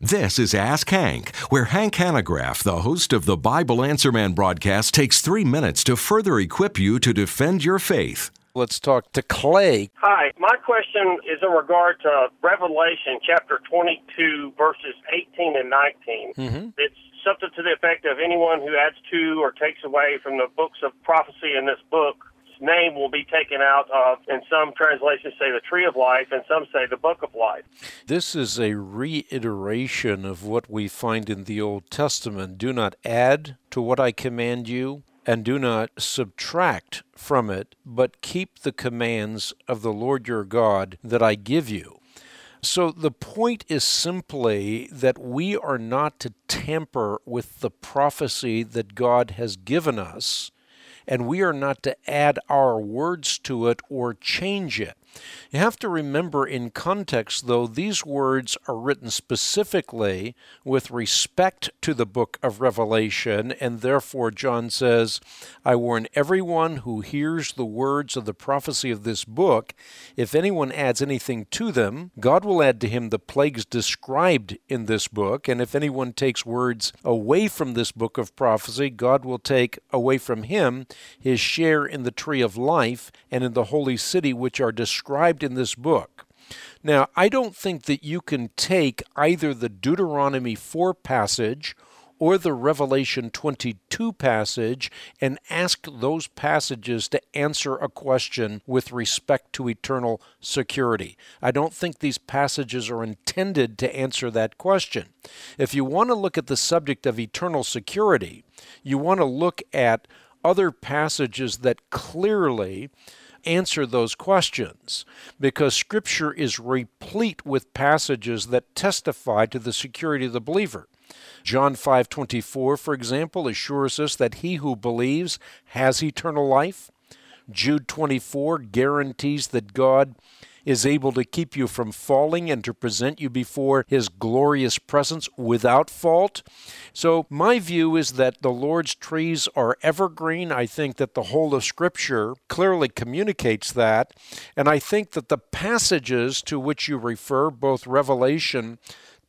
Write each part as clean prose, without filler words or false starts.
This is Ask Hank, where Hank Hanegraaff, the host of the Bible Answer Man broadcast, takes 3 minutes to further equip you to defend your faith. Let's talk to Clay. Hi, my question is in regard to Revelation chapter 22, verses 18 and 19. It's something to the effect of anyone who adds to or takes away from the books of prophecy in this book, name will be taken out of, and some translations say the tree of life, and some say the book of life. This is a reiteration of what we find in the Old Testament. Do not add to what I command you, and do not subtract from it, but keep the commands of the Lord your God that I give you. So the point is simply that we are not to tamper with the prophecy that God has given us, and we are not to add our words to it or change it. You have to remember in context, though, these words are written specifically with respect to the book of Revelation, and therefore John says, I warn everyone who hears the words of the prophecy of this book, if anyone adds anything to them, God will add to him the plagues described in this book, and if anyone takes words away from this book of prophecy, God will take away from him his share in the tree of life and in the holy city which are described in this book. Now, I don't think that you can take either the Deuteronomy 4 passage or the Revelation 22 passage and ask those passages to answer a question with respect to eternal security. I don't think these passages are intended to answer that question. If you want to look at the subject of eternal security, you want to look at other passages that clearly answer those questions, because Scripture is replete with passages that testify to the security of the believer. John 5:24, for example, assures us that he who believes has eternal life. Jude 24 guarantees that God is able to keep you from falling and to present you before his glorious presence without fault. So my view is that the Lord's trees are evergreen. I think that the whole of Scripture clearly communicates that. And I think that the passages to which you refer, both Revelation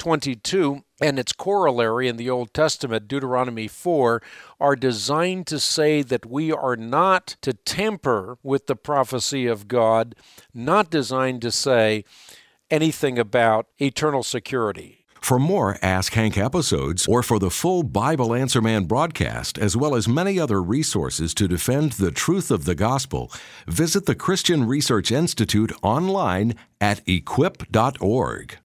22 and its corollary in the Old Testament, Deuteronomy 4, are designed to say that we are not to tamper with the prophecy of God, not designed to say anything about eternal security. For more Ask Hank episodes, or for the full Bible Answer Man broadcast, as well as many other resources to defend the truth of the gospel, visit the Christian Research Institute online at equip.org.